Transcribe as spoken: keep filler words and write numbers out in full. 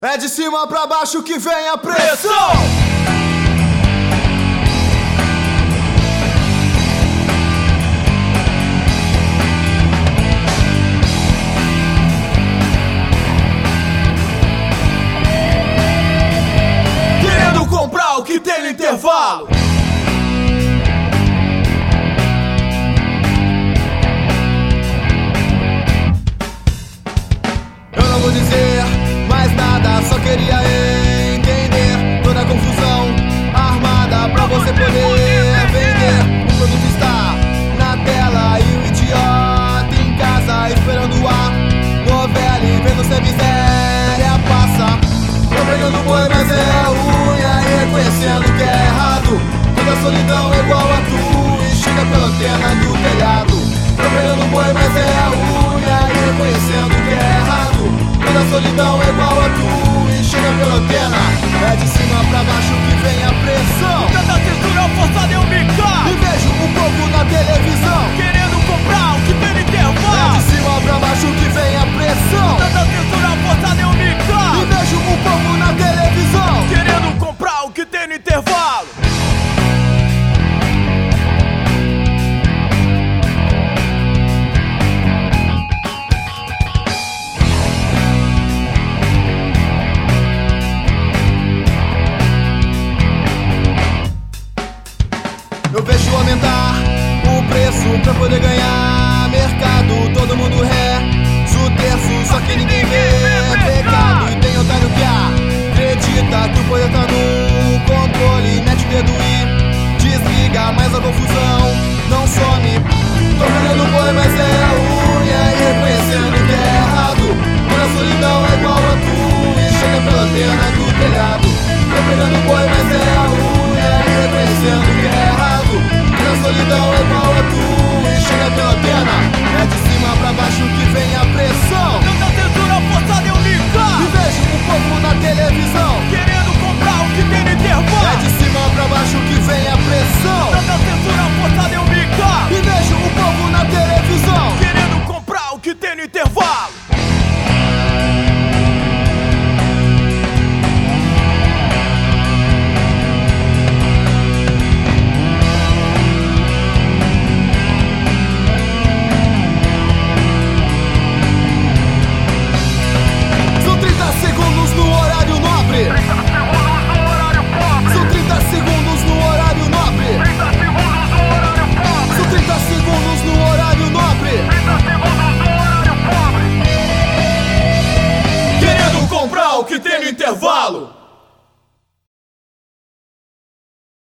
É de cima pra baixo que vem a pressão. Querendo comprar o que tem no intervalo. Eu não vou dizer mais nada, só queria entender toda a confusão armada pra você poder vender. O produto está na tela e o idiota em casa esperando a novela e vendo se a miséria passa. Tô pegando boi, mas é a unha e reconhecendo que é errado. Toda a solidão é igual a tu e chega pela antena do telhado. Tô pegando boi, mas é a unha e reconhecendo que é errado. Toda a solidão é igual a tu e chega pela antena. É de cima pra baixo que vem a pressão. Tanta censura forçada eu me caio. E vejo o povo na televisão querendo comprar o que tem no É intervalo. de cima pra baixo que vem a pressão. Tanta censura forçada eu me E caio. vejo o povo na televisão Querendo comprar o que tem no intervalo. Eu vejo aumentar o preço pra poder ganhar mercado. Todo mundo reza o terço, só que ninguém vê pecado. E tem otário que acredita que o poder tá no controle. Mete o dedo e desliga, mas a confusão não some. Tô pegando boi, mas é a unha e reconhecendo que é errado. Toda a solidão é igual a tu e chega pela antena do telhado. Tô pegando boi, mas é a unha e reconhecendo que é errado. A solidão é igual a tu e chega pela antena. É de cima pra baixo que vem a pressão. Tanta censura forçada eu me E caio. vejo o povo na televisão Querendo comprar o que tem no É intervalo. de cima pra baixo que vem a pressão. Tanta censura forçada eu me caio. E vejo o povo na televisão Querendo comprar o que tem no intervalo. São trinta segundos no horário nobre. São trinta segundos no horário nobre. São trinta segundos no horário nobre. Querendo comprar o que tem no intervalo.